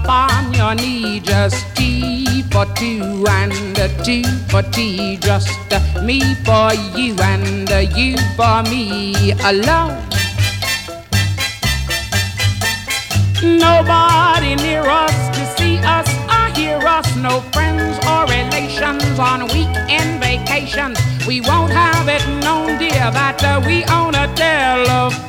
on your knee, just T for two and two for tea, just me for you and you for me alone. Nobody near us to see us or hear us, no friends or relations on weekend vacations. We won't have it known, dear, that we own a telephone.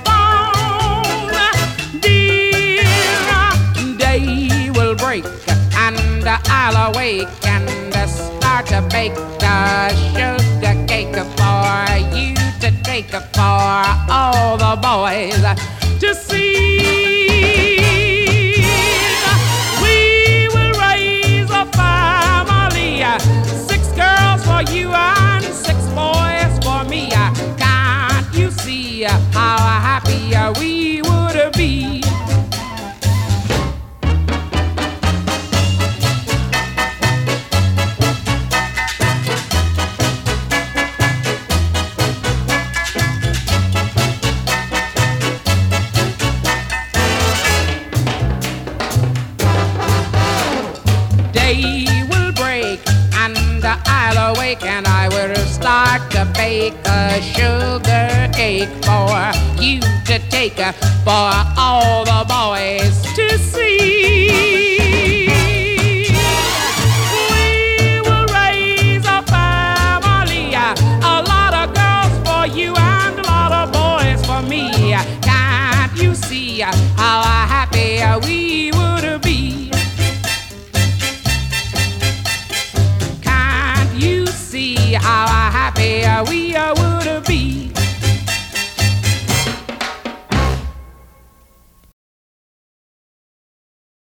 Dear, day will break and I'll awake and start to bake a sugar cake for you to take for all the boys to see. We will raise a family, 6 girls for you and 6 boys for me. Can't you see how happy we would be? I'll awake and I will start to bake a sugar cake for you to take for all the boys to see. We will raise a family, a lot of girls for you and a lot of boys for me. Can't you see how happy we would be? How happy we are.